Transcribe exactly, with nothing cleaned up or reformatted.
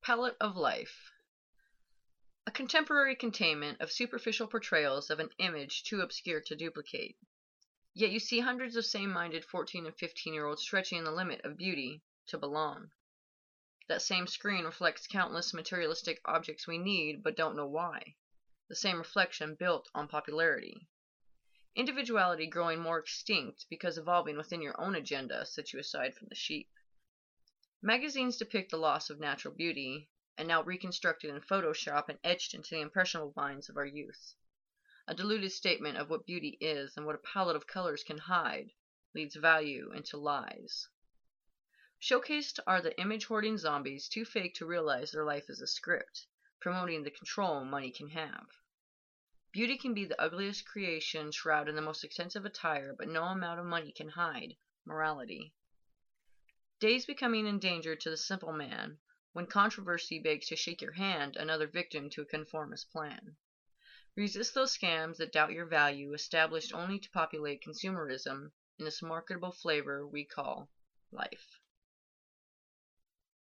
Palette of life. A contemporary containment of superficial portrayals of an image too obscure to duplicate. Yet you see hundreds of same-minded fourteen and fifteen-year-olds stretching the limit of beauty to belong. That same screen reflects countless materialistic objects we need but don't know why. The same reflection built on popularity. Individuality growing more extinct because evolving within your own agenda sets you aside from the sheep. Magazines depict the loss of natural beauty, and now reconstructed in Photoshop and etched into the impressionable minds of our youth. A diluted statement of what beauty is and what a palette of colors can hide leads value into lies. Showcased are the image-hoarding zombies too fake to realize their life is a script, promoting the control money can have. Beauty can be the ugliest creation shrouded in the most extensive attire, but no amount of money can hide morality. Days becoming endangered to the simple man, when controversy begs to shake your hand, another victim to a conformist plan. Resist those scams that doubt your value, established only to populate consumerism in this marketable flavor we call life.